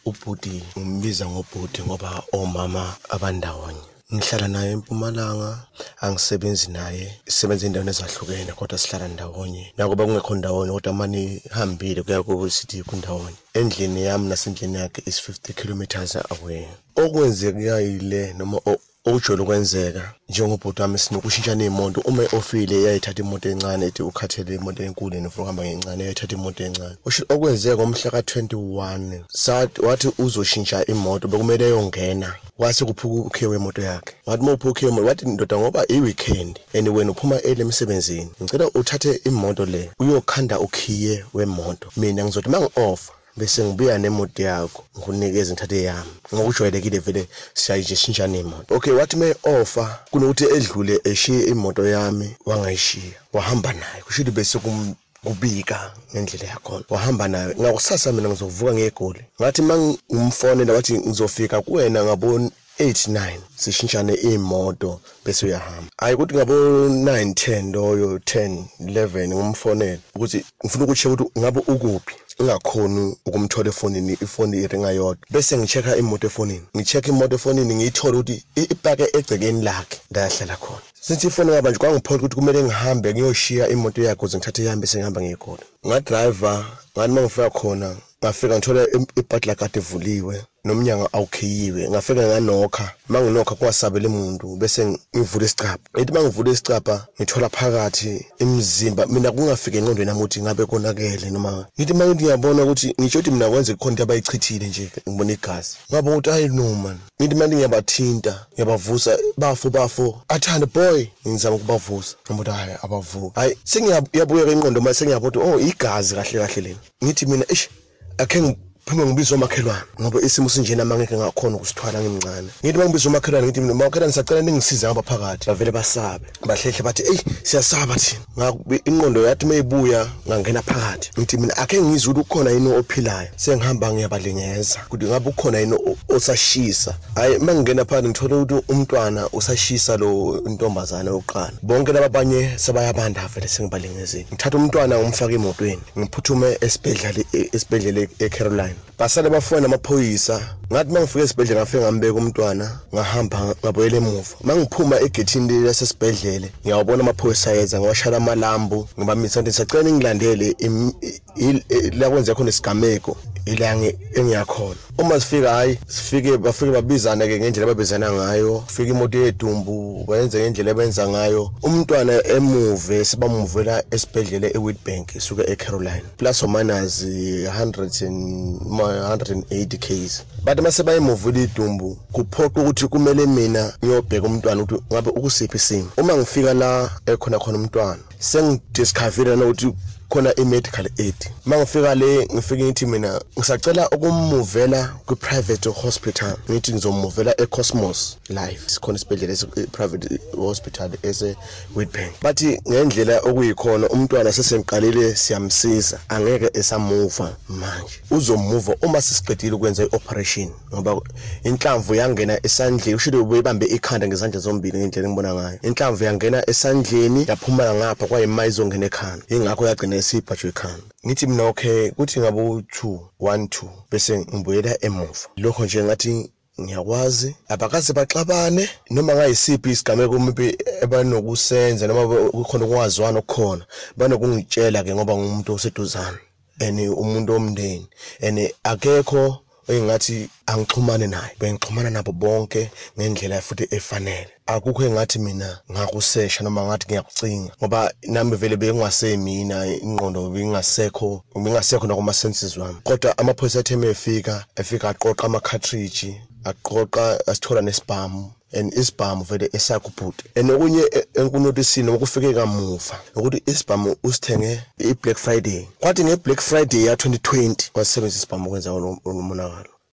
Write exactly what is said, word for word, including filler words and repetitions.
ubhuti ngimbiza ngobhuti ngoba omama abandawonye. Ngihlala naye eMpumalanga, angisebenzi naye, sisebenza endaweni ezahlukene kodwa sihlala ndawonye. Nakuba kungekho ndawonye kodwa manje ihambile kuya ku city kundawonye. Endlini yami nasendlini yakhe is fifty kilometers away. Okwenzeka yile noma okujwayele ukwenzeka njengobhuti wami sinokushintshana imoto. Uma ofile yayithatha imoto encane ethi ukhathele imoto enkulu nofuna ukuhamba ngencane yayithatha imoto encane. Okwenzeka ngomhla ka twenty-one sathi wathi uzoshintsha imoto bekumele yongena wase kuphuka ukhe wemoto yakhe. Wathi mawuphuka imoto wathi ndoda ngoba iweekend and wena uphuma ele emsebenzini ngicela uthathe imoto le uyokhanda ukhiye wemoto. Mina ngizothi mangi-offer bese ngibuya nemoto yakho ngikunikeze ngithathe yami ngokujwayelekile vele siyaje shintshana imoto. Okay, wathi me offer kunokuthi edlule eshiye imoto yami wangayishiya wahamba naye kusho bese kum kubika ngendlela yakho wahamba naye. Ngakusasa mina ngizovuka ngegoli ngathi mangimfonela wathi ngizofika kuwena ngabo eight nine sishintshane imoto bese uyahamba. Hayi ukuthi ngabo nine ten loyo ten eleven ngumfonela ukuthi ngifuna ukucheka ukuthi ngabe ukuphi ungakhona ukumthola efonini ifoni iringa yodwa bese ngicheka imoto efonini ngicheka imoto efonini ngiyithola ukuthi ipake egcekeni lakhe ndayahlala khona. Since ifoni ngaba nje kwangiphola ukuthi kumele ngihambe ngiyoshiya imoto yakhe ukuze ngithathe yami bese ngihamba ngiyikhola. Ngadriver ngani mangifika khona ngafika ngithola ipatla kade ivuliwe nomnyango awukhiyiwe. Ngafika nganokha manginokha kwasabela umuntu bese ngivula isicapha. Ethi mangivula isicapha ngithola phakathi imizimba mina kungafike engqondweni nami ukuthi ngabe konakele noma ngithi manje ngiyabona ukuthi ngisho ukuthi mina kwenze ikhonto abayichithile nje ngibona igazi ngaba ukuthi ayi no man. Ngithi manje ngiyabathinta ngiyabavusa bafu bafu athanda boy ngizama ukubavusa ngoba hayi abavuka. Hayi sengiyabuya ke ingqondo mase ngiyabona oh igazi kahle kahle lena. Ngithi mina ish akhe phuma ngibizwa umakhelwane ngoba isimo sinjena mangeke ngakhona ukusithwala ngimncane. Ngithi mangibizwa umakhelwane ngithi mina umakhelwane sacela ningisize ngaba phakathi bavele basabe bahlehle bathi ey siyasaba thina. Ngakubi ingqondo yathi mayibuya ngangena phakathi ngithi mina akhe ngizwe ukuthi ukhona yini ophilayo sengihamba ngiyabalengeza ukuthi ngabe ukhona yini osashisa. Hayi mangingena phakathi ngithola ukuthi umntwana usashisa lo intombazana yokuqala bonke labanye sebayabanda vele sengibalengezeni. Ngithatha umntwana ngimfaka emotweni ngiphuthume esibhedlela esibhedlela eCaroline basale bafona amaphoyisa. Ngathi mangifika esibhedlela ngafika ngambeka umntwana ngahamba ngaboyela emuva. Mangiphuma egethini lasesibhedlela ngiyabona amaphoyisa yeza ngwashaya amalambu ngibamisa ngithi sacela ngilandele la kwenza khona isigameko ila engiyakhona. Uma sifika hayi sifike bafike babizana ke ngendlela babizana ngayo. Fika imoto yedumbu bayenza ngendlela abenza ngayo. Umntwana emuve sibamuvela esibhedlela eWitbank isuka eCaroline plus or minus one hundred and one hundred eighty k's. Bathi mase bayimuvula idumbu kuphoqa ukuthi kumele mina ngiyobheka umntwana ukuthi ngabe ukusiphi isimo. Uma ngifika la ekhona khona umntwana sengidiscover ukuthi khona i-medical aid. Mangifika le ngifike ngithi mina ngisacela ukumuvela ku-private hospital ngithi ngizomuvela eCosmos Life sikhona isibhedlela ese-private hospital ese-Witbank. Bathi ngendlela okuyikhona umntwana sesengiqalile siyamsiza angeke esamuva manje uzomuva uma sesiqedile ukwenza i-operation ngoba inhlamvu yangena esandleni usho ubeyibambe ikhanda ngezandla zombili ngendlela ngibona ngayo. Inhlamvu yangena esandleni yaphuma ngapha kwayima izongena ekhanda ingakho yagcina esiphathwe ekhanda. Ngithi mina okay kuthi ngabo two one two bese ngibuyela emuva. Lokho nje ngathi ngiyakwazi abakaze baxabane noma ngayisiphi isigameko maybe ebanokusenza noma kukhona ukwazwana okukhona banokungitshela ke ngoba ngumuntu oseduzana ene umuntu omndeni ene akekho engathi angixhumane naye. Bengixhumana nabo bonke ngendlela futhi efanele. Akukho engathi mina ngakusesha noma ngathi ngiyakucinga ngoba nami vele bengasemina ingqondo bengasekho bengasekho nakuma senses wami. Kodwa amaphoyisa athe efika efika aqoqa ama cartridge aqoqa asithola nesibhamu and isibhamu vele esakubhuti. And okunye enkunotisini ukufike kamuva ukuthi isibhamu usithenge i Black Friday. Kwathi nge Black Friday ya twenty twenty wasebenzisa isibhamu kwenza lo monakalo.